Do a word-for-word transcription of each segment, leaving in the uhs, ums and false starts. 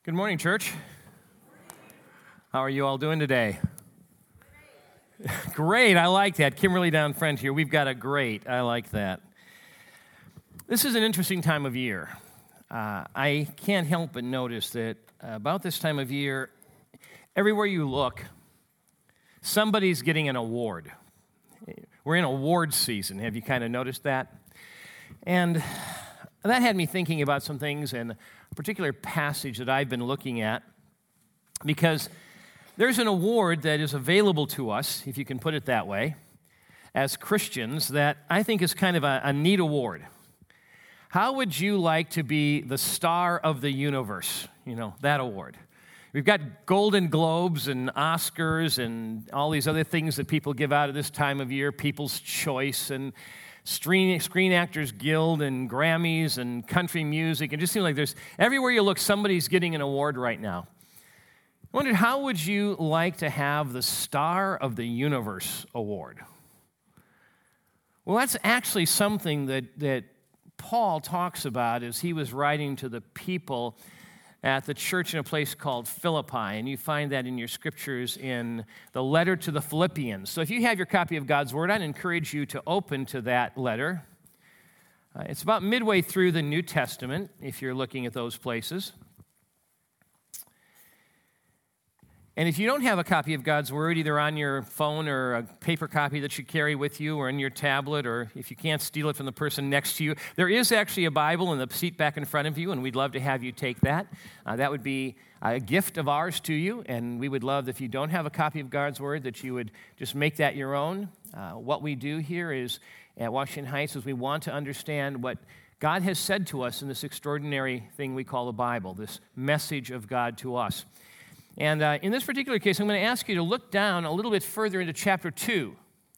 Good morning, church. How are you all doing today? Great. Great, I like that. Kimberly down front here, we've got a great. I like that. This is an interesting time of year. Uh, I can't help but notice that about this time of year, everywhere you look, somebody's getting an award. We're in award season. Have you kind of noticed that? And that had me thinking about some things and a particular passage that I've been looking at, because there's an award that is available to us, if you can put it that way, as Christians, that I think is kind of a, a neat award. How would you like to be the star of the universe? You know, that award. We've got Golden Globes and Oscars and all these other things that people give out at this time of year, People's Choice and Screen, Screen Actors Guild and Grammys and country music. It just seems like there's, everywhere you look, somebody's getting an award right now. I wondered, how would you like to have the Star of the Universe award? Well, that's actually something that, that Paul talks about as he was writing to the people at the church in a place called Philippi, and you find that in your scriptures in the letter to the Philippians. So if you have your copy of God's Word, I'd encourage you to open to that letter. Uh, it's about midway through the New Testament, if you're looking at those places. And if you don't have a copy of God's Word, either on your phone or a paper copy that you carry with you or in your tablet, or if you can't steal it from the person next to you, there is actually a Bible in the seat back in front of you, and we'd love to have you take that. Uh, that would be a gift of ours to you, and we would love, if you don't have a copy of God's Word, that you would just make that your own. Uh, what we do here is at Washington Heights is we want to understand what God has said to us in this extraordinary thing we call the Bible, this message of God to us. And uh, in this particular case, I'm going to ask you to look down a little bit further into chapter two.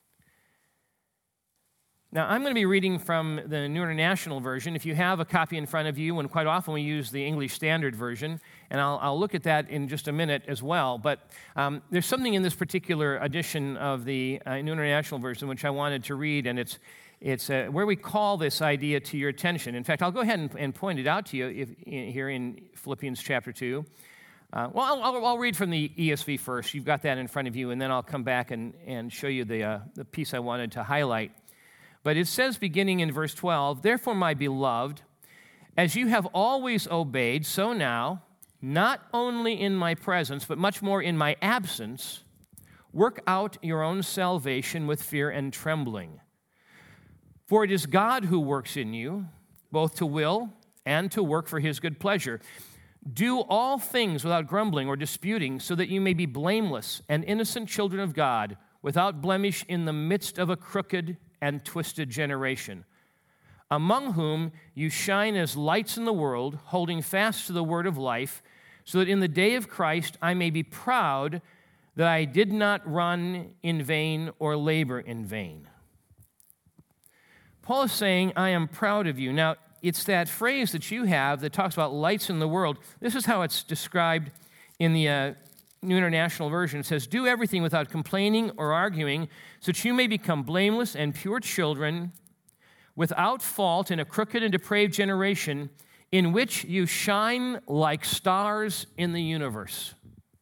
Now, I'm going to be reading from the New International Version. If you have a copy in front of you, and quite often we use the English Standard Version, and I'll, I'll look at that in just a minute as well. But um, there's something in this particular edition of the uh, New International Version which I wanted to read, and it's It's uh, where we call this idea to your attention. In fact, I'll go ahead and, and point it out to you if, in, here in Philippians chapter two. Uh, well, I'll, I'll, I'll read from the E S V first. You've got that in front of you, and then I'll come back and, and show you the, uh, the piece I wanted to highlight. But it says, beginning in verse twelve, "Therefore, my beloved, as you have always obeyed, so now, not only in my presence, but much more in my absence, work out your own salvation with fear and trembling. For it is God who works in you, both to will and to work for his good pleasure. Do all things without grumbling or disputing, so that you may be blameless and innocent children of God, without blemish in the midst of a crooked and twisted generation, among whom you shine as lights in the world, holding fast to the word of life, so that in the day of Christ I may be proud that I did not run in vain or labor in vain." Paul is saying, I am proud of you. Now, it's that phrase that you have that talks about lights in the world. This is how it's described in the uh, New International Version. It says, "Do everything without complaining or arguing, so that you may become blameless and pure children, without fault in a crooked and depraved generation, in which you shine like stars in the universe."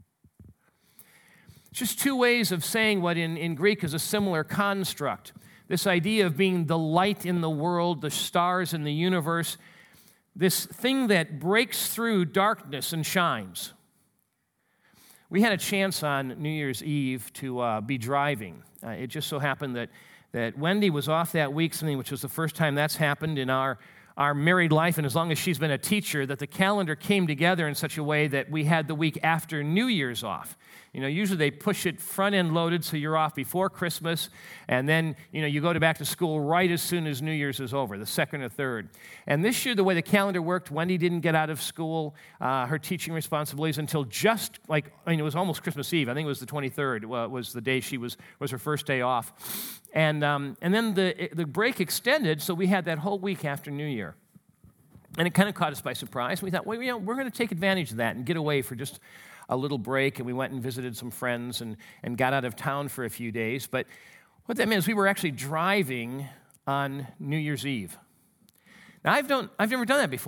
It's just two ways of saying what in, in Greek is a similar construct. This idea of being the light in the world, the stars in the universe, this thing that breaks through darkness and shines. We had a chance on New Year's Eve to uh, be driving. Uh, it just so happened that, that Wendy was off that week, something which was the first time that's happened in our, our married life, and as long as she's been a teacher, that the calendar came together in such a way that we had the week after New Year's off. You know, usually they push it front-end loaded so you're off before Christmas, and then, you know, you go to back to school right as soon as New Year's is over, the second or third. And this year, the way the calendar worked, Wendy didn't get out of school, uh, her teaching responsibilities, until just, like, I mean, it was almost Christmas Eve. I think it was the twenty-third uh, was the day she was, was her first day off. And um, and then the the break extended, so we had that whole week after New Year. And it kind of caught us by surprise. We thought, well, you know, we're going to take advantage of that and get away for just a little break, and we went and visited some friends and, and got out of town for a few days. But what that meant is we were actually driving on New Year's Eve. Now, I've, don't, I've never done that before.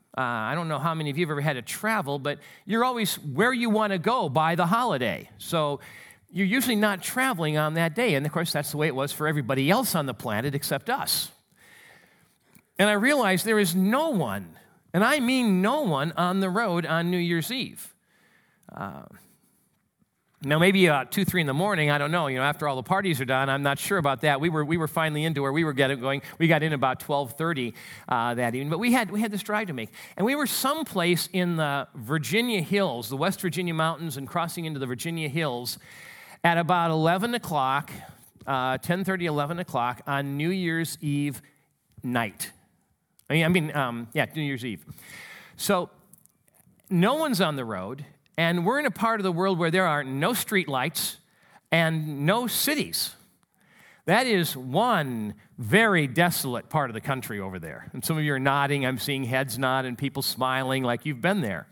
Uh, I don't know how many of you have ever had to travel, but you're always where you want to go by the holiday. So you're usually not traveling on that day. And, of course, that's the way it was for everybody else on the planet except us. And I realized there is no one, and I mean no one, on the road on New Year's Eve. Uh, now, maybe uh, two, three in the morning, I don't know. You know, after all the parties are done, I'm not sure about that. We were we were finally into where we were getting going. We got in about twelve thirty uh, that evening, but we had we had this drive to make, and we were someplace in the Virginia Hills, the West Virginia mountains, and crossing into the Virginia Hills at about eleven o'clock, uh, ten thirty, eleven o'clock on New Year's Eve night. I mean, I mean, um, yeah, New Year's Eve. So no one's on the road. And we're in a part of the world where there are no street lights and no cities. That is one very desolate part of the country over there. And some of you are nodding. I'm seeing heads nod and people smiling like you've been there.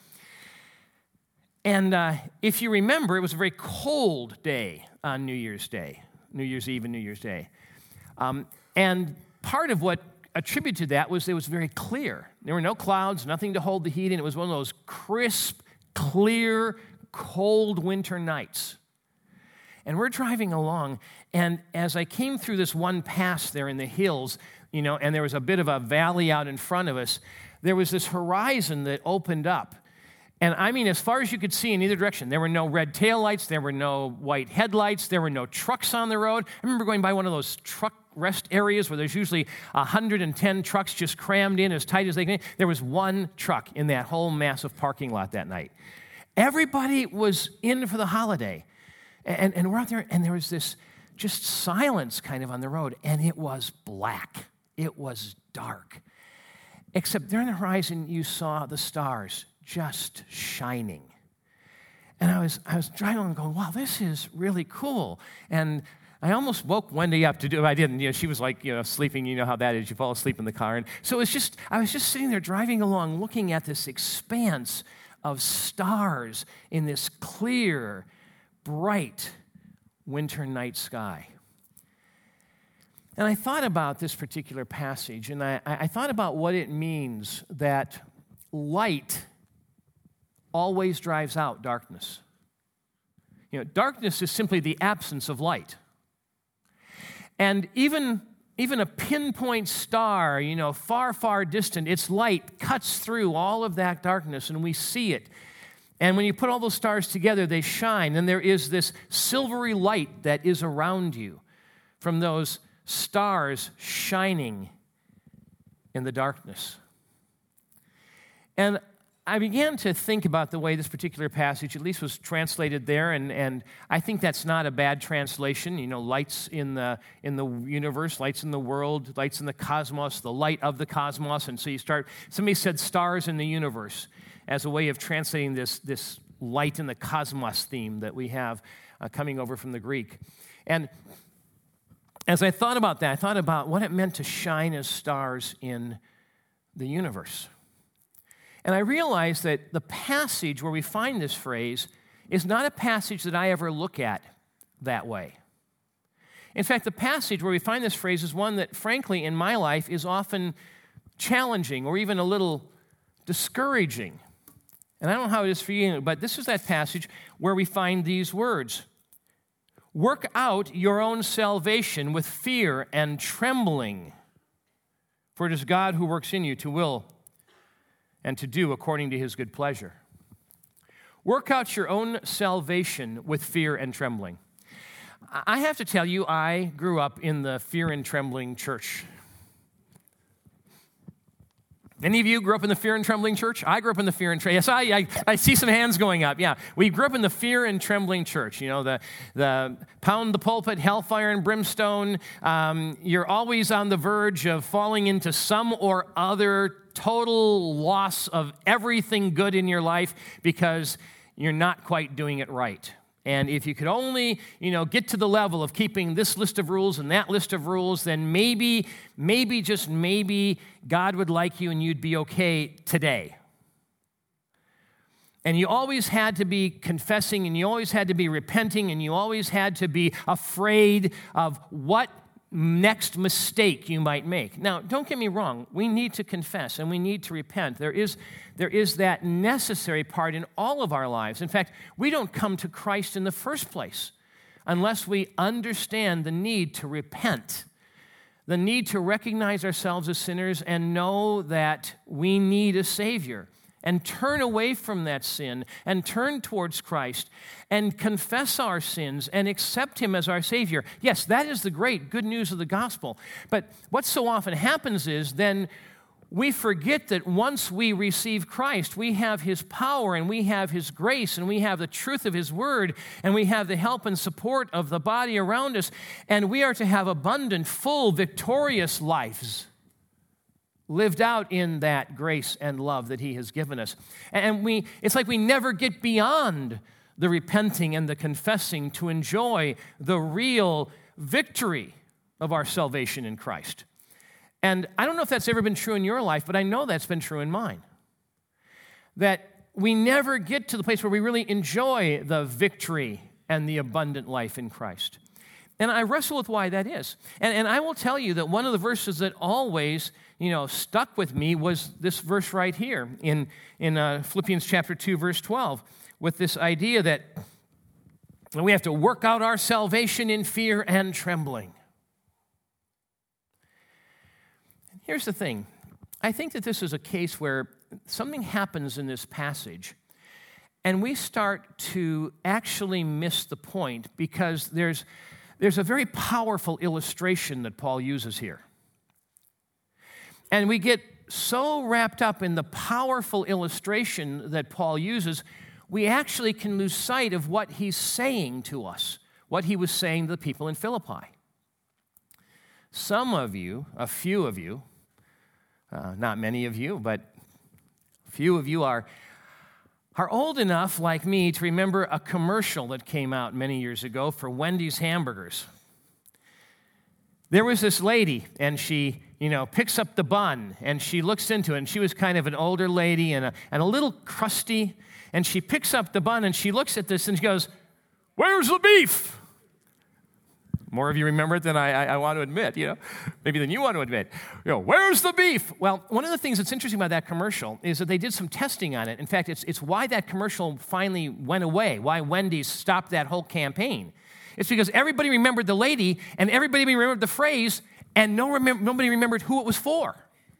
And uh, if you remember, it was a very cold day on New Year's Day, New Year's Eve and New Year's Day. Um, and part of what attributed to that was it was very clear. There were no clouds, nothing to hold the heat in. It was one of those crisp, clear, cold winter nights. And we're driving along, and as I came through this one pass there in the hills, you know, and there was a bit of a valley out in front of us, there was this horizon that opened up. And I mean, as far as you could see in either direction, there were no red taillights, there were no white headlights, there were no trucks on the road. I remember going by one of those truck rest areas where there's usually one hundred ten trucks just crammed in as tight as they can. There was one truck in that whole massive parking lot that night. Everybody was in for the holiday. And, and we're out there, and there was this just silence kind of on the road, and it was black. It was dark. Except there on the horizon, you saw the stars just shining. And I was I was driving along going, wow, this is really cool. And I almost woke Wendy up to do, I didn't, you know, she was like, you know, sleeping, you know how that is, you fall asleep in the car. And so it was just, I was just sitting there driving along looking at this expanse of stars in this clear, bright winter night sky. And I thought about this particular passage, and I, I thought about what it means that light always drives out darkness. You know, darkness is simply the absence of light. And even, even a pinpoint star, you know, far, far distant, its light cuts through all of that darkness, and we see it. And when you put all those stars together, they shine, and there is this silvery light that is around you from those stars shining in the darkness. And I began to think about the way this particular passage at least was translated there, and, and I think that's not a bad translation. You know, lights in the in the universe, lights in the world, lights in the cosmos, the light of the cosmos. And so you start, somebody said stars in the universe as a way of translating this, this light in the cosmos theme that we have uh, coming over from the Greek. And as I thought about that, I thought about what it meant to shine as stars in the universe. And I realized that the passage where we find this phrase is not a passage that I ever look at that way. In fact, the passage where we find this phrase is one that, frankly, in my life is often challenging or even a little discouraging. And I don't know how it is for you, but this is that passage where we find these words. Work out your own salvation with fear and trembling, for it is God who works in you to will and to do according to his good pleasure. Work out your own salvation with fear and trembling. I have to tell you, I grew up in the fear and trembling church. Any of you grew up in the fear and trembling church? I grew up in the fear and trembling. Yes, I, I, I see some hands going up. Yeah, we grew up in the fear and trembling church. You know, the the pound the pulpit, hellfire and brimstone. Um, you're always on the verge of falling into some or other total loss of everything good in your life because you're not quite doing it right. And if you could only, you know, get to the level of keeping this list of rules and that list of rules, then maybe, maybe, just maybe, God would like you and you'd be okay today. And you always had to be confessing, and you always had to be repenting, and you always had to be afraid of what next mistake you might make. Now, don't get me wrong. We need to confess and we need to repent. There is, there is that necessary part in all of our lives. In fact, we don't come to Christ in the first place unless we understand the need to repent, the need to recognize ourselves as sinners and know that we need a Savior, and turn away from that sin and turn towards Christ and confess our sins and accept Him as our Savior. Yes, that is the great good news of the gospel. But what so often happens is then we forget that once we receive Christ, we have His power and we have His grace and we have the truth of His word and we have the help and support of the body around us, and we are to have abundant, full, victorious lives lived out in that grace and love that He has given us. And we, it's like we never get beyond the repenting and the confessing to enjoy the real victory of our salvation in Christ. And I don't know if that's ever been true in your life, but I know that's been true in mine. That we never get to the place where we really enjoy the victory and the abundant life in Christ. And I wrestle with why that is. And, and I will tell you that one of the verses that always, you know, stuck with me was this verse right here in, in uh, Philippians chapter two, verse twelve, with this idea that we have to work out our salvation in fear and trembling. Here's the thing. I think that this is a case where something happens in this passage, and we start to actually miss the point because there's There's a very powerful illustration that Paul uses here. And we get so wrapped up in the powerful illustration that Paul uses, we actually can lose sight of what he's saying to us, what he was saying to the people in Philippi. Some of you, a few of you, uh, not many of you, but a few of you are are old enough, like me, to remember a commercial that came out many years ago for Wendy's hamburgers. There was this lady, and she, you know, picks up the bun, and she looks into it, and she was kind of an older lady and a, and a little crusty, and she picks up the bun, and she looks at this, and she goes, "Where's the beef?" More of you remember it than I, I, I want to admit, you know, maybe than you want to admit. You know, where's the beef? Well, one of the things that's interesting about that commercial is that they did some testing on it. In fact, it's, it's why that commercial finally went away, why Wendy's stopped that whole campaign. It's because everybody remembered the lady and everybody remembered the phrase, and no remem- nobody remembered who it was for.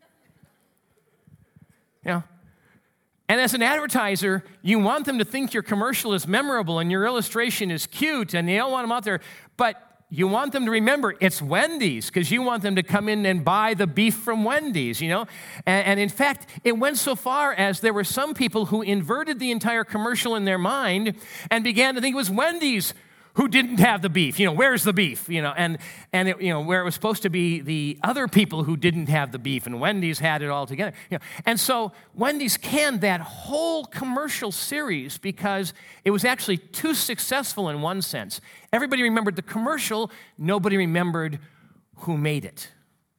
You know? And as an advertiser, you want them to think your commercial is memorable and your illustration is cute, and you don't want them out there, but you want them to remember it's Wendy's because you want them to come in and buy the beef from Wendy's, you know? And, and in fact, it went so far as there were some people who inverted the entire commercial in their mind and began to think it was Wendy's who didn't have the beef. You know, where's the beef? You know, and, and it, you know, where it was supposed to be the other people who didn't have the beef, and Wendy's had it all together. You know, and so Wendy's canned that whole commercial series because it was actually too successful in one sense. Everybody remembered the commercial, nobody remembered who made it.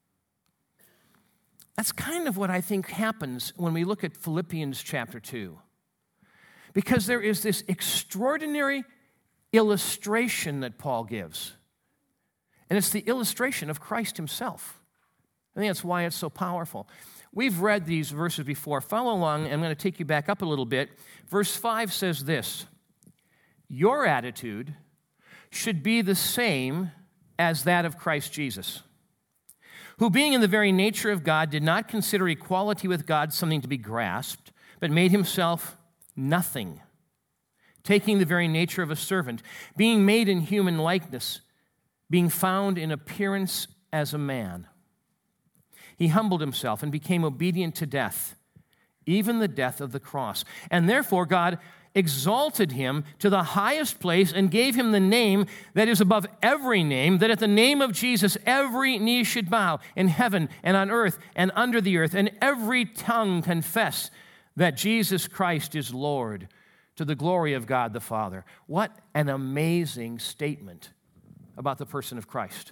That's kind of what I think happens when we look at Philippians chapter two. Because there is this extraordinary illustration that Paul gives. And it's the illustration of Christ himself. I think that's why it's so powerful. We've read these verses before. Follow along. I'm going to take you back up a little bit. Verse five says this: your attitude should be the same as that of Christ Jesus, who being in the very nature of God did not consider equality with God something to be grasped, but made himself nothing, taking the very nature of a servant, being made in human likeness, being found in appearance as a man. He humbled himself and became obedient to death, even the death of the cross. And therefore God exalted him to the highest place and gave him the name that is above every name, that at the name of Jesus every knee should bow in heaven and on earth and under the earth, and every tongue confess that Jesus Christ is Lord, to the glory of God the Father. What an amazing statement about the person of Christ.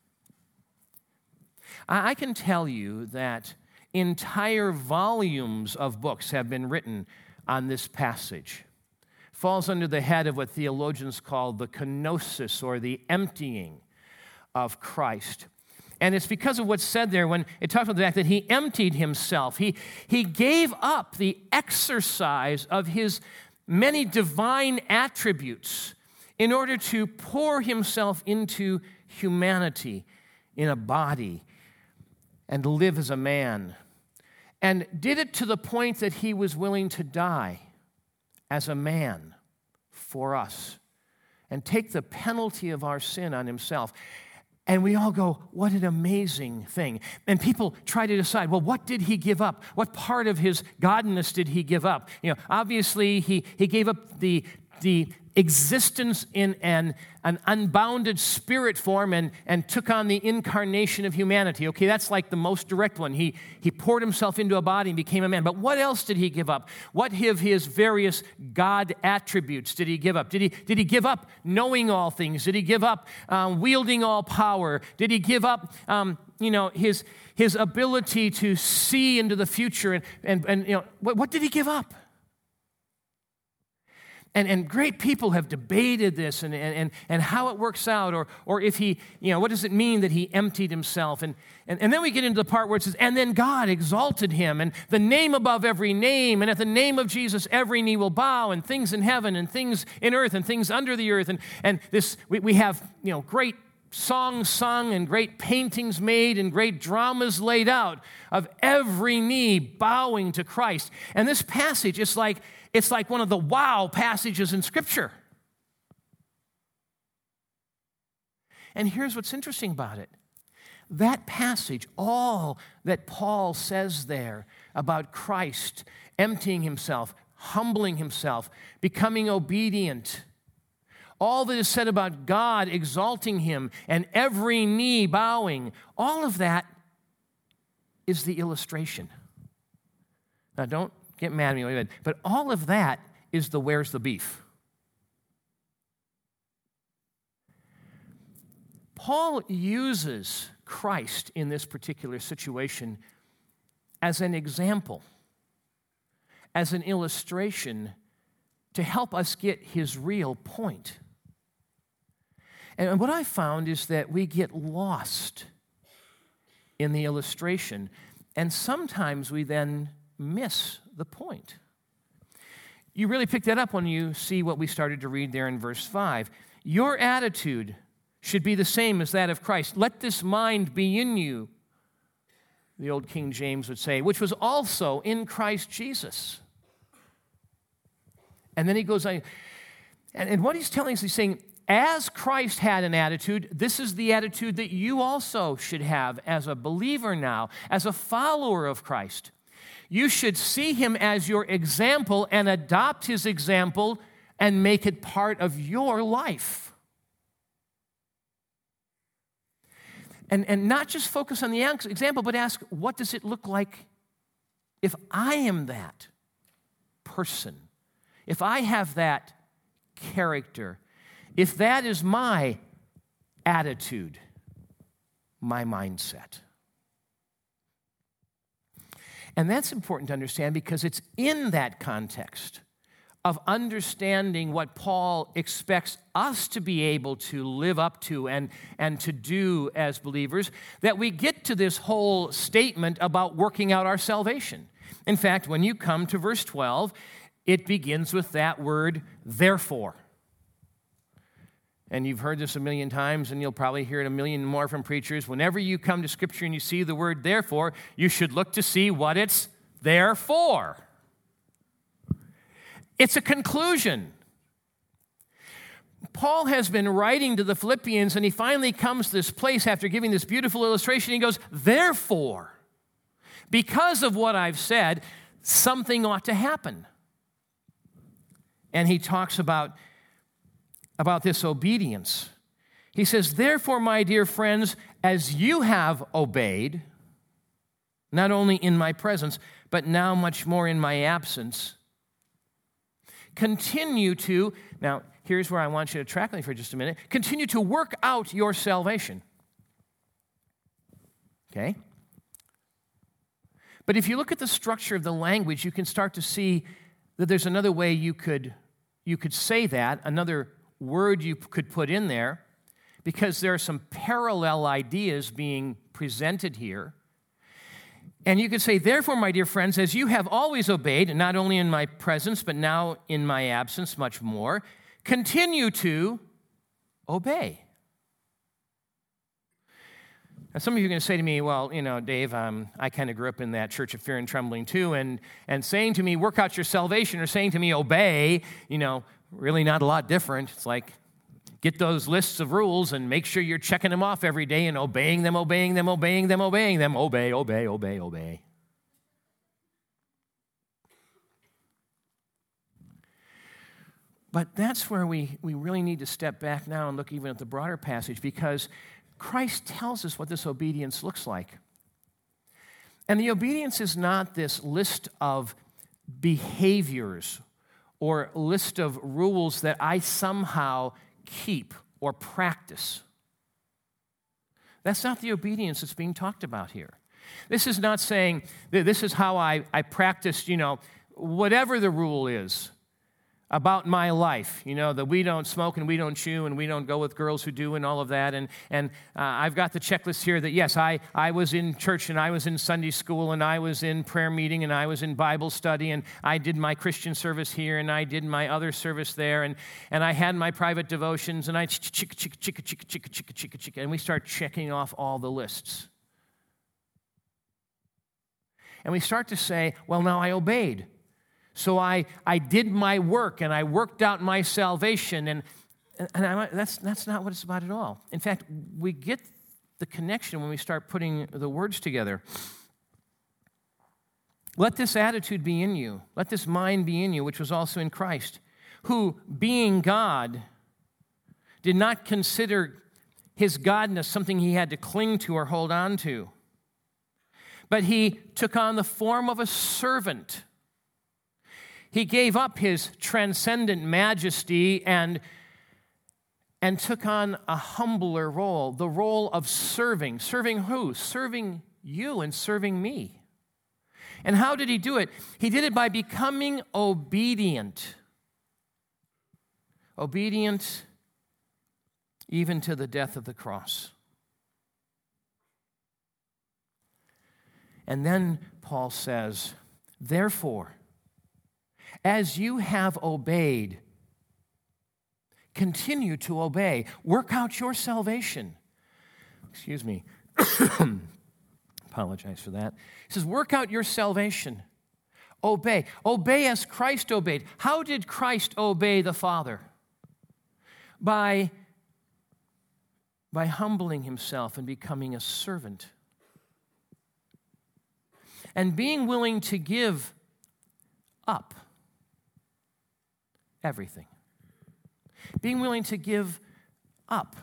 I can tell you that entire volumes of books have been written on this passage. Falls under the head of what theologians call the kenosis, or the emptying of Christ. And it's because of what's said there when it talks about the fact that he emptied himself. He, he gave up the exercise of his many divine attributes in order to pour himself into humanity in a body and live as a man. And did it to the point that he was willing to die as a man for us and take the penalty of our sin on himself. And we all go, what an amazing thing. And people try to decide, well, what did he give up? What part of his godness did he give up? You know, obviously, he, he gave up the, the existence in an, an unbounded spirit form and, and took on the incarnation of humanity. Okay, that's like the most direct one. He, he poured himself into a body and became a man. But what else did he give up? What of his various God attributes did he give up? Did he, did he give up knowing all things? Did he give up um, wielding all power? Did he give up, um, you know, his, his ability to see into the future? And, and, and you know, what, what did he give up? And, and great people have debated this and, and, and how it works out, or, or if he, you know, what does it mean that he emptied himself? And, and, and then we get into the part where it says, and then God exalted him, and the name above every name, and at the name of Jesus every knee will bow, and things in heaven, and things in earth, and things under the earth. And, and this, we, we have, you know, great songs sung and great paintings made and great dramas laid out of every knee bowing to Christ. And this passage is like, it's like one of the wow passages in Scripture. And here's what's interesting about it. That passage, all that Paul says there about Christ emptying himself, humbling himself, becoming obedient, all that is said about God exalting him and every knee bowing, all of that is the illustration. Now, don't get mad at me, but all of that is the where's the beef. Paul uses Christ in this particular situation as an example, as an illustration to help us get his real point. And what I found is that we get lost in the illustration, and sometimes we then miss the point. You really pick that up when you see what we started to read there in verse five. Your attitude should be the same as that of Christ. Let this mind be in you, the old King James would say, which was also in Christ Jesus. And then he goes on, and, and what he's telling us, he's saying, as Christ had an attitude, this is the attitude that you also should have as a believer now, as a follower of Christ. You should see him as your example and adopt his example and make it part of your life. And, and not just focus on the example, but ask, what does it look like if I am that person? If I have that character? If that is my attitude, my mindset? And that's important to understand because it's in that context of understanding what Paul expects us to be able to live up to and, and to do as believers that we get to this whole statement about working out our salvation. In fact, when you come to verse twelve, it begins with that word, therefore. And you've heard this a million times, and you'll probably hear it a million more from preachers. Whenever you come to Scripture and you see the word therefore, you should look to see what it's there for. It's a conclusion. Paul has been writing to the Philippians, and he finally comes to this place after giving this beautiful illustration. He goes, therefore, because of what I've said, something ought to happen. And he talks about about this obedience. He says, therefore, my dear friends, as you have obeyed, not only in my presence, but now much more in my absence, continue to, now here's where I want you to track me for just a minute, continue to work out your salvation. Okay? But if you look at the structure of the language, you can start to see that there's another way you could, you could say that, another word you could put in there, because there are some parallel ideas being presented here. And you could say, therefore, my dear friends, as you have always obeyed, not only in my presence, but now in my absence much more, continue to obey. Now, some of you are going to say to me, well, you know, Dave, um, I kind of grew up in that church of fear and trembling too, and, and saying to me, work out your salvation, or saying to me, obey, you know, really not a lot different. It's like, get those lists of rules and make sure you're checking them off every day and obeying them, obeying them, obeying them, obeying them. Obey, obey, obey, obey. But that's where we, we really need to step back now and look even at the broader passage, because Christ tells us what this obedience looks like. And the obedience is not this list of behaviors or list of rules that I somehow keep or practice. That's not the obedience that's being talked about here. This is not saying, this is how I, I practice, you know, whatever the rule is about my life, you know, that we don't smoke and we don't chew and we don't go with girls who do and all of that. And and uh, I've got the checklist here that, yes, I, I was in church and I was in Sunday school and I was in prayer meeting and I was in Bible study and I did my Christian service here and I did my other service there and, and I had my private devotions and I chicka, chicka, chicka, chicka, chicka, chicka, chicka, chicka, and we start checking off all the lists. And we start to say, well, now I obeyed. So I, I did my work, and I worked out my salvation, and, and I, that's, that's not what it's about at all. In fact, we get the connection when we start putting the words together. Let this attitude be in you. Let this mind be in you, which was also in Christ, who, being God, did not consider his godness something he had to cling to or hold on to, but he took on the form of a servant. He gave up his transcendent majesty and, and took on a humbler role, the role of serving. Serving who? Serving you and serving me. And how did he do it? He did it by becoming obedient. Obedient even to the death of the cross. And then Paul says, therefore, as you have obeyed, continue to obey. Work out your salvation. Excuse me. Apologize for that. He says, work out your salvation. Obey. Obey as Christ obeyed. How did Christ obey the Father? By, by humbling himself and becoming a servant. And being willing to give up everything. Being willing to give up,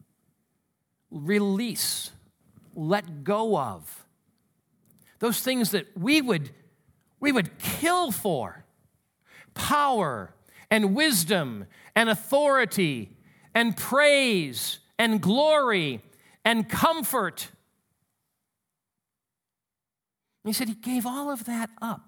release, let go of those things that we would, we would kill for. Power and wisdom and authority and praise and glory and comfort. He said he gave all of that up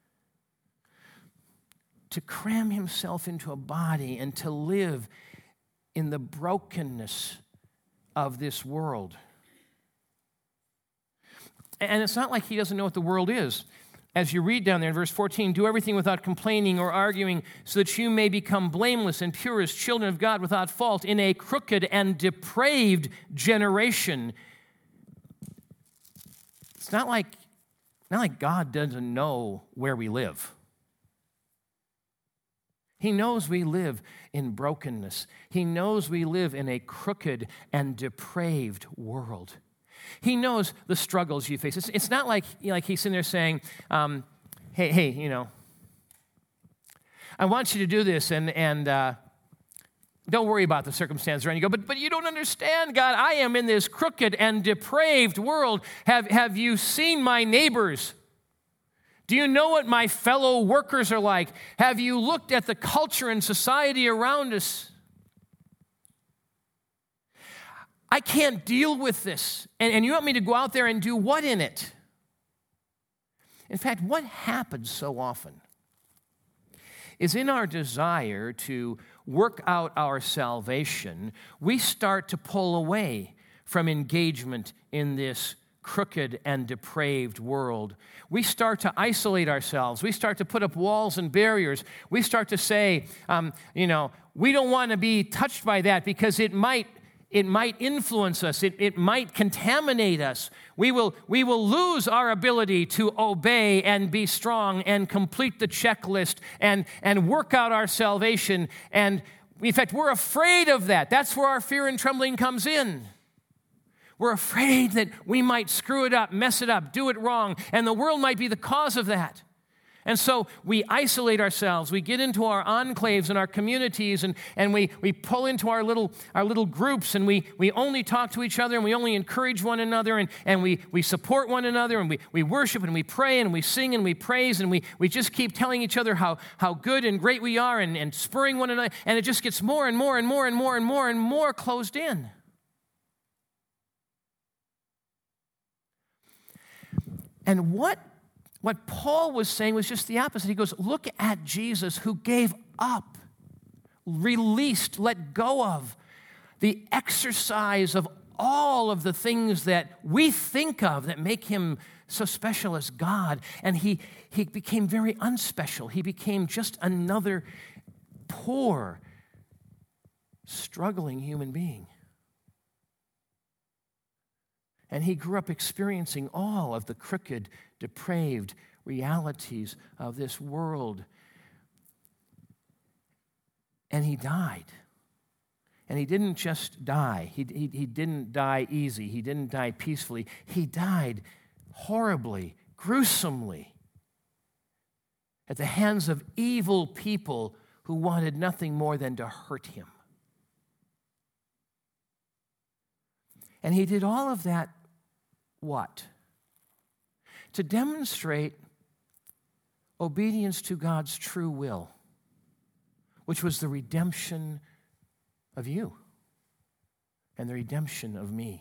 to cram himself into a body and to live in the brokenness of this world. And it's not like he doesn't know what the world is. As you read down there in verse fourteen, do everything without complaining or arguing so that you may become blameless and pure as children of God without fault in a crooked and depraved generation. It's not like, not like God doesn't know where we live. He knows we live in brokenness. He knows we live in a crooked and depraved world. He knows the struggles you face. It's, it's not like, you know, like he's sitting there saying, um, hey, hey, you know, I want you to do this, and, and uh, don't worry about the circumstance. And you go, but, but you don't understand, God. I am in this crooked and depraved world. Have, have you seen my neighbors? Do you know what my fellow workers are like? Have you looked at the culture and society around us? I can't deal with this. And, and you want me to go out there and do what in it? In fact, what happens so often is in our desire to work out our salvation, we start to pull away from engagement in this crooked and depraved world. We start to isolate ourselves. We start to put up walls and barriers. We start to say, um, you know, we don't want to be touched by that because it might It might influence us. It, it might contaminate us. We will, we will lose our ability to obey and be strong and complete the checklist and, and work out our salvation. And in fact, we're afraid of that. That's where our fear and trembling comes in. We're afraid that we might screw it up, mess it up, do it wrong, and the world might be the cause of that. And so we isolate ourselves. We get into our enclaves and our communities, and, and we, we pull into our little, our little groups, and we, we only talk to each other, and we only encourage one another, and, and we, we support one another, and we, we worship, and we pray, and we sing, and we praise, and we, we just keep telling each other how, how good and great we are, and, and spurring one another, and it just gets more and more and more and more and more and more closed in. And what What Paul was saying was just the opposite. He goes, look at Jesus who gave up, released, let go of the exercise of all of the things that we think of that make him so special as God. And he, he became very unspecial. He became just another poor, struggling human being. And he grew up experiencing all of the crooked, depraved realities of this world. And he died. And he didn't just die. He, he, he didn't die easy. He didn't die peacefully. He died horribly, gruesomely, at the hands of evil people who wanted nothing more than to hurt him. And he did all of that, what? To demonstrate obedience to God's true will, which was the redemption of you and the redemption of me.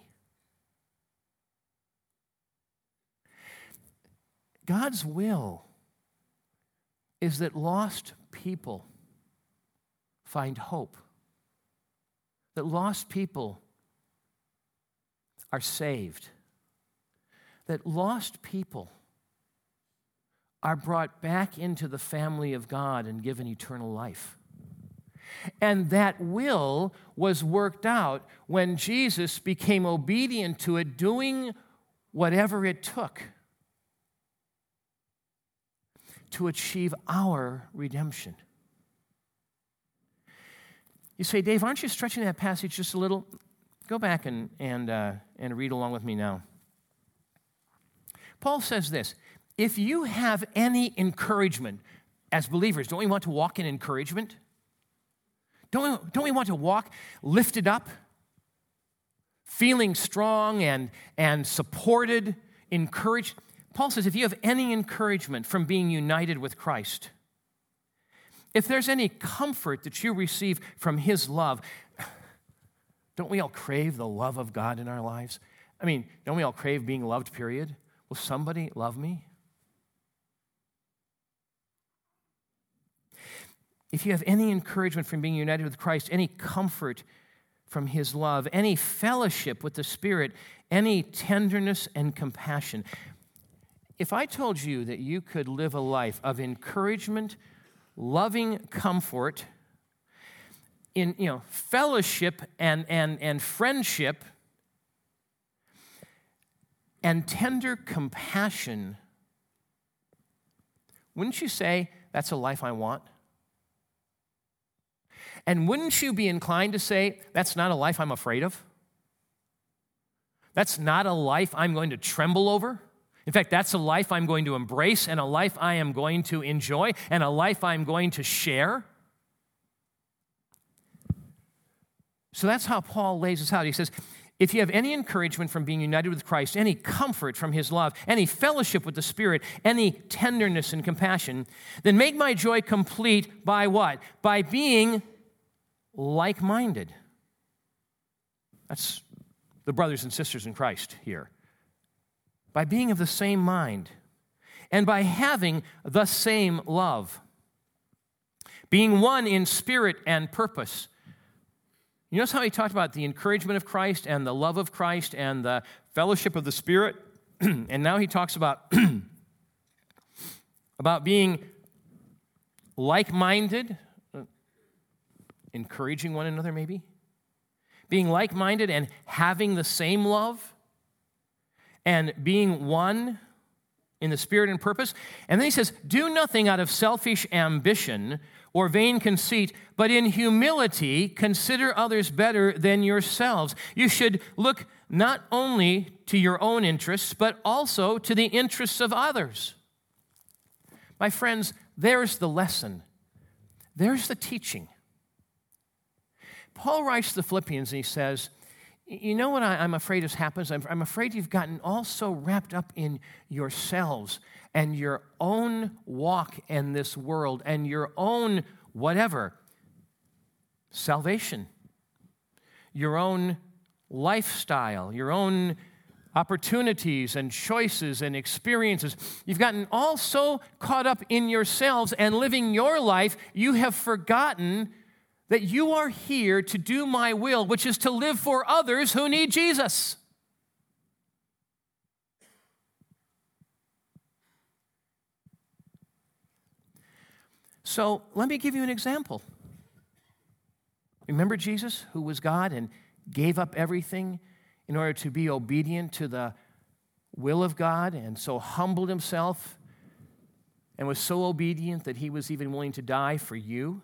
God's will is that lost people find hope, that lost people are saved, that lost people are brought back into the family of God and given eternal life. And that will was worked out when Jesus became obedient to it, doing whatever it took to achieve our redemption. You say, Dave, aren't you stretching that passage just a little? Go back and, and, uh, and read along with me now. Paul says this, if you have any encouragement as believers, don't we want to walk in encouragement? Don't we, don't we want to walk lifted up, feeling strong and, and supported, encouraged? Paul says if you have any encouragement from being united with Christ, if there's any comfort that you receive from his love, don't we all crave the love of God in our lives? I mean, don't we all crave being loved, period? Will somebody love me? If you have any encouragement from being united with Christ, any comfort from his love, any fellowship with the Spirit, any tenderness and compassion. If I told you that you could live a life of encouragement, loving comfort, in you know, fellowship and, and, and friendship, and tender compassion, wouldn't you say, that's a life I want? And wouldn't you be inclined to say, that's not a life I'm afraid of? That's not a life I'm going to tremble over? In fact, that's a life I'm going to embrace, and a life I am going to enjoy, and a life I'm going to share? So that's how Paul lays this out. He says, if you have any encouragement from being united with Christ, any comfort from his love, any fellowship with the Spirit, any tenderness and compassion, then make my joy complete by what? By being like-minded. That's the brothers and sisters in Christ here. By being of the same mind, and by having the same love. being one in spirit and purpose. You notice how he talked about the encouragement of Christ and the love of Christ and the fellowship of the Spirit? And now he talks about, about being like-minded, encouraging one another maybe, being like-minded and having the same love, and being one in the spirit and purpose. And then he says, do nothing out of selfish ambition or vain conceit, but in humility consider others better than yourselves. You should look not only to your own interests, but also to the interests of others. My friends, there's the lesson. There's the teaching. Paul writes to the Philippians and he says, you know what I, I'm afraid has happened? I'm, I'm afraid you've gotten all so wrapped up in yourselves and your own walk in this world and your own whatever, salvation, your own lifestyle, your own opportunities and choices and experiences. You've gotten all so caught up in yourselves and living your life, you have forgotten that you are here to do my will, which is to live for others who need Jesus. So let me give you an example. Remember Jesus, who was God and gave up everything in order to be obedient to the will of God, and so humbled himself and was so obedient that he was even willing to die for you?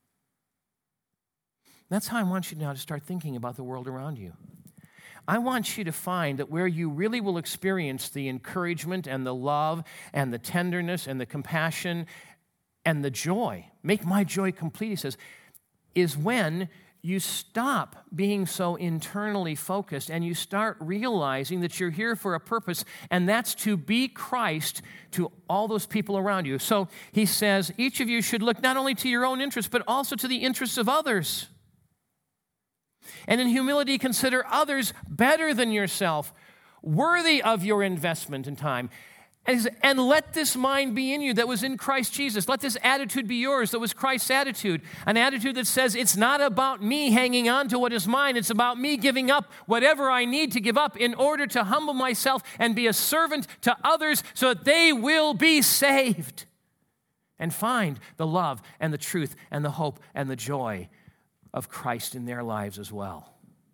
That's how I want you now to start thinking about the world around you. I want you to find that where you really will experience the encouragement and the love and the tenderness and the compassion and the joy, make my joy complete, he says, is when you stop being so internally focused and you start realizing that you're here for a purpose, and that's to be Christ to all those people around you. So he says, each of you should look not only to your own interests, but also to the interests of others. And in humility, consider others better than yourself, worthy of your investment and time. And let this mind be in you that was in Christ Jesus. Let this attitude be yours that was Christ's attitude. An attitude that says, it's not about me hanging on to what is mine. It's about me giving up whatever I need to give up in order to humble myself and be a servant to others so that they will be saved and find the love and the truth and the hope and the joy of Christ in their lives as well.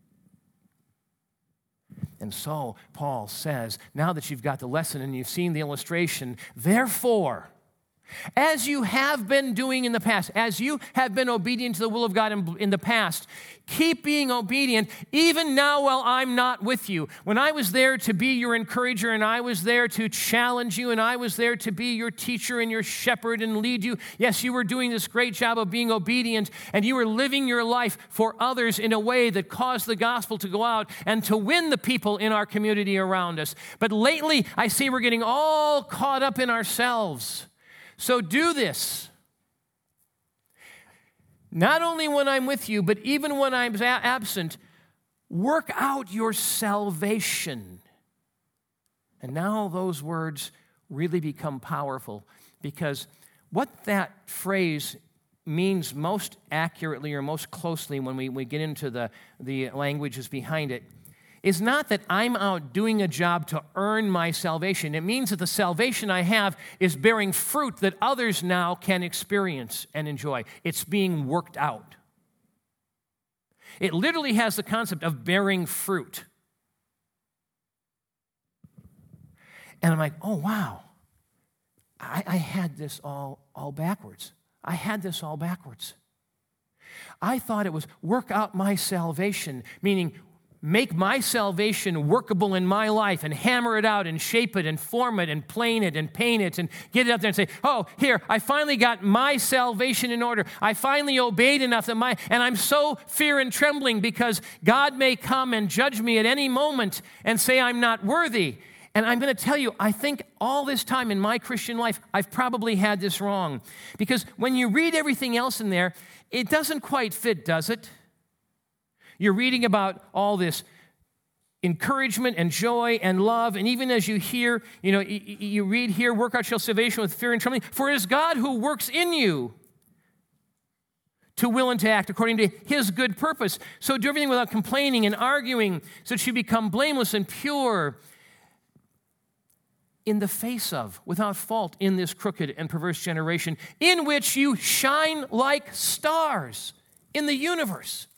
And so Paul says, now that you've got the lesson and you've seen the illustration, therefore, as you have been doing in the past, as you have been obedient to the will of God in, in the past, keep being obedient even now while I'm not with you. When I was there to be your encourager and I was there to challenge you and I was there to be your teacher and your shepherd and lead you, yes, you were doing this great job of being obedient and you were living your life for others in a way that caused the gospel to go out and to win the people in our community around us. But lately, I see we're getting all caught up in ourselves. So do this, not only when I'm with you, but even when I'm absent, work out your salvation. And now those words really become powerful, because what that phrase means most accurately or most closely when we, we get into the, the languages behind it is not that I'm out doing a job to earn my salvation. It means that the salvation I have is bearing fruit that others now can experience and enjoy. It's being worked out. It literally has the concept of bearing fruit. And I'm like, oh, wow. I, I had this all, all backwards. I had this all backwards. I thought it was work out my salvation, meaning make my salvation workable in my life and hammer it out and shape it and form it and plane it and paint it and get it up there and say, oh, here, I finally got my salvation in order. I finally obeyed enough that my, and I'm so fear and trembling because God may come and judge me at any moment and say I'm not worthy. And I'm going to tell you, I think all this time in my Christian life, I've probably had this wrong. Because when you read everything else in there, it doesn't quite fit, does it? You're reading about all this encouragement and joy and love, and even as you hear, you know, you, you read here, work out your salvation with fear and trembling, for it is God who works in you to will and to act according to his good purpose. So do everything without complaining and arguing, so that you become blameless and pure in the face of, without fault, in this crooked and perverse generation, in which you shine like stars in the universe.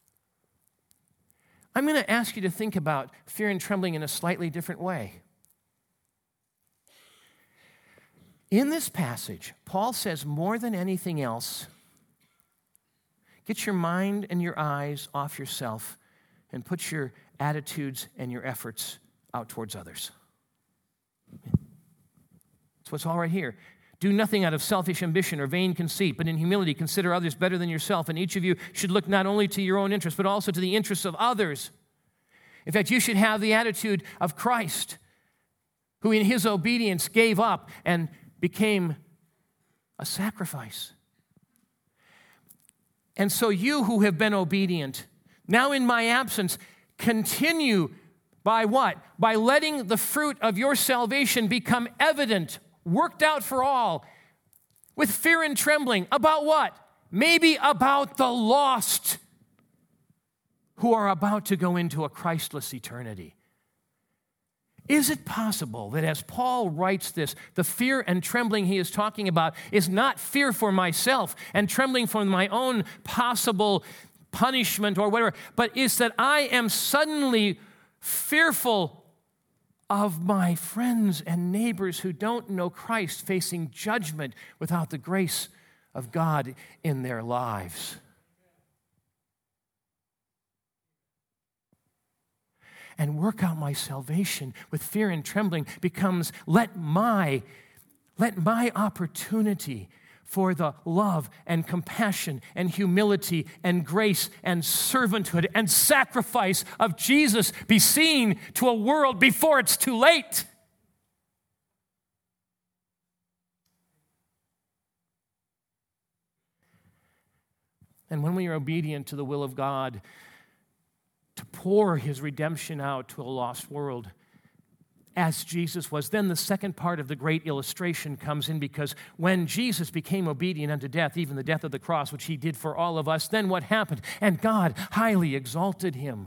I'm going to ask you to think about fear and trembling in a slightly different way. In this passage, Paul says more than anything else, get your mind and your eyes off yourself and put your attitudes and your efforts out towards others. That's what's all right here. Do nothing out of selfish ambition or vain conceit, but in humility consider others better than yourself, and each of you should look not only to your own interests, but also to the interests of others. In fact, you should have the attitude of Christ, who in his obedience gave up and became a sacrifice. And so you who have been obedient, now in my absence, continue by what? By letting the fruit of your salvation become evident, worked out for all, with fear and trembling. About what? Maybe about the lost who are about to go into a Christless eternity. Is it possible that as Paul writes this, the fear and trembling he is talking about is not fear for myself and trembling for my own possible punishment or whatever, but is that I am suddenly fearful of my friends and neighbors who don't know Christ facing judgment without the grace of God in their lives? And work out my salvation with fear and trembling becomes let my, let my opportunity for the love and compassion and humility and grace and servanthood and sacrifice of Jesus be seen to a world before it's too late. And when we are obedient to the will of God, to pour his redemption out to a lost world, as Jesus was, then the second part of the great illustration comes in, because when Jesus became obedient unto death, even the death of the cross, which he did for all of us, then what happened? And God highly exalted him.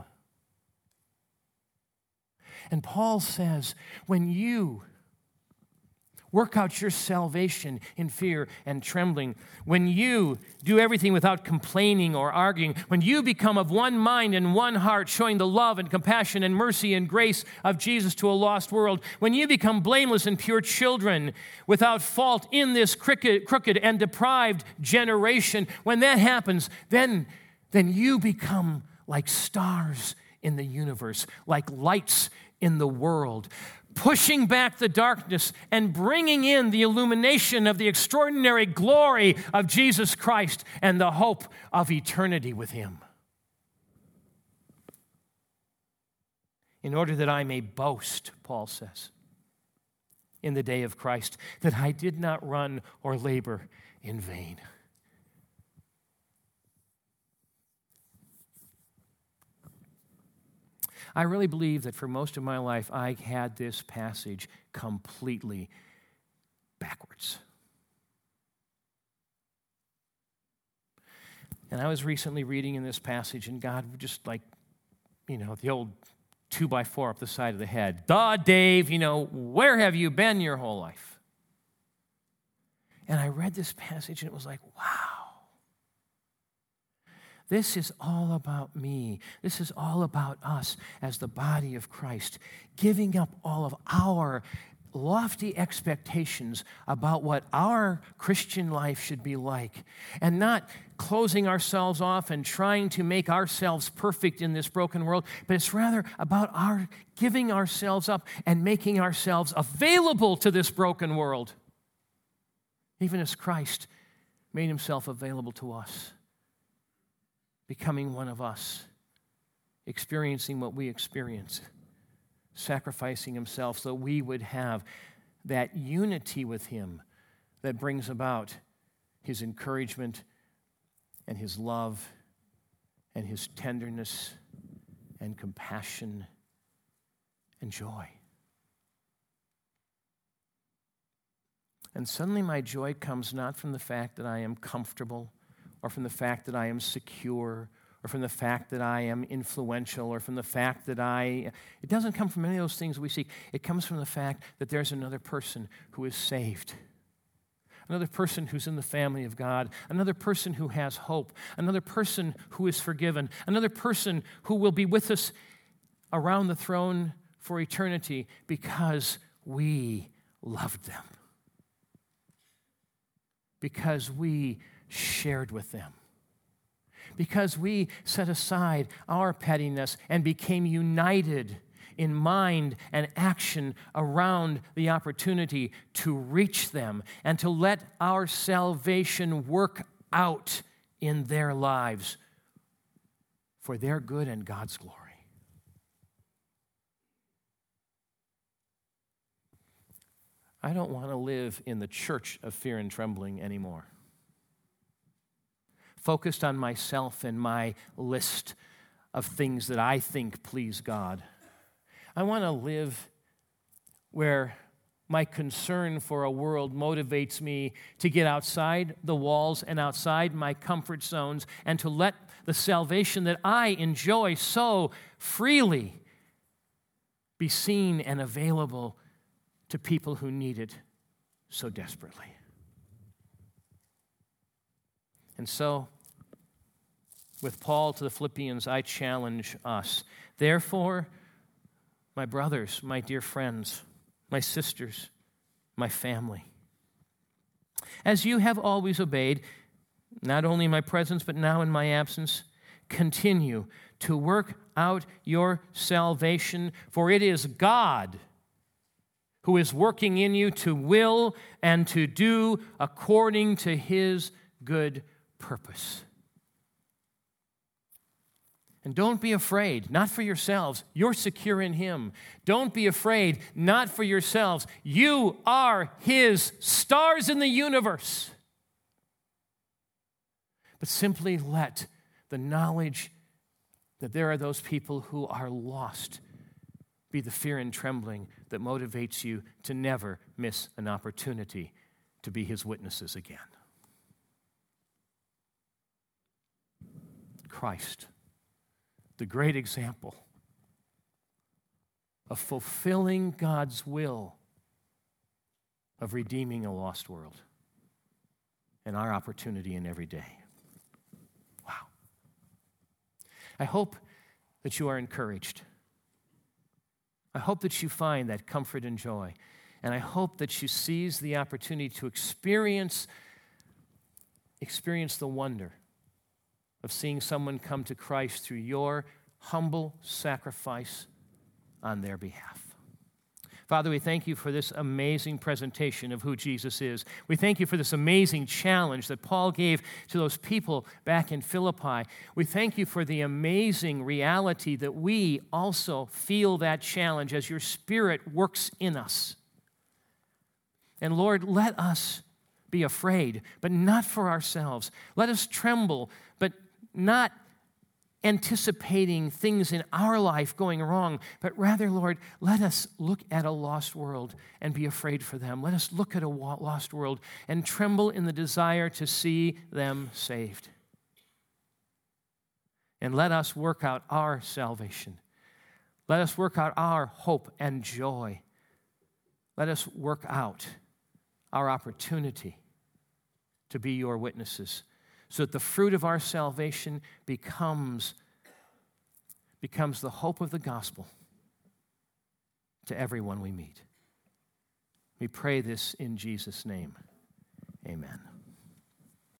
And Paul says, when you work out your salvation in fear and trembling, when you do everything without complaining or arguing, when you become of one mind and one heart, showing the love and compassion and mercy and grace of Jesus to a lost world, when you become blameless and pure children without fault in this crooked, crooked and deprived generation, when that happens, then, then you become like stars in the universe, like lights in the world, pushing back the darkness and bringing in the illumination of the extraordinary glory of Jesus Christ and the hope of eternity with him. In order that I may boast, Paul says, in the day of Christ, that I did not run or labor in vain. I really believe that for most of my life, I had this passage completely backwards. And I was recently reading in this passage, and God just like, you know, the old two by four up the side of the head. Duh, Dave, you know, where have you been your whole life? And I read this passage, and it was like, wow. This is all about me. This is all about us as the body of Christ, giving up all of our lofty expectations about what our Christian life should be like, and not closing ourselves off and trying to make ourselves perfect in this broken world, but it's rather about our giving ourselves up and making ourselves available to this broken world, even as Christ made himself available to us, becoming one of us, experiencing what we experience, sacrificing himself so we would have that unity with him that brings about his encouragement and his love and his tenderness and compassion and joy. And suddenly my joy comes not from the fact that I am comfortable or from the fact that I am secure, or from the fact that I am influential, or from the fact that I... It doesn't come from any of those things we seek. It comes from the fact that there's another person who is saved, another person who's in the family of God, another person who has hope, another person who is forgiven, another person who will be with us around the throne for eternity because we loved them, because we shared with them, because we set aside our pettiness and became united in mind and action around the opportunity to reach them and to let our salvation work out in their lives for their good and God's glory. I don't want to live in the church of fear and trembling anymore, focused on myself and my list of things that I think please God. I want to live where my concern for a world motivates me to get outside the walls and outside my comfort zones and to let the salvation that I enjoy so freely be seen and available to people who need it so desperately. And so, with Paul to the Philippians, I challenge us. Therefore, my brothers, my dear friends, my sisters, my family, as you have always obeyed, not only in my presence, but now in my absence, continue to work out your salvation, for it is God who is working in you to will and to do according to his good purpose. And don't be afraid, not for yourselves. You're secure in him. Don't be afraid, not for yourselves. You are his stars in the universe. But simply let the knowledge that there are those people who are lost be the fear and trembling that motivates you to never miss an opportunity to be his witnesses again. Christ, the great example of fulfilling God's will of redeeming a lost world, and our opportunity in every day. Wow. I hope that you are encouraged. I hope that you find that comfort and joy. And I hope that you seize the opportunity to experience, experience the wonder of seeing someone come to Christ through your humble sacrifice on their behalf. Father, we thank you for this amazing presentation of who Jesus is. We thank you for this amazing challenge that Paul gave to those people back in Philippi. We thank you for the amazing reality that we also feel that challenge as your Spirit works in us. And Lord, let us be afraid, but not for ourselves. Let us tremble, but not anticipating things in our life going wrong, but rather, Lord, let us look at a lost world and be afraid for them. Let us look at a lost world and tremble in the desire to see them saved. And let us work out our salvation. Let us work out our hope and joy. Let us work out our opportunity to be your witnesses, so that the fruit of our salvation becomes, becomes the hope of the gospel to everyone we meet. We pray this in Jesus' name. Amen.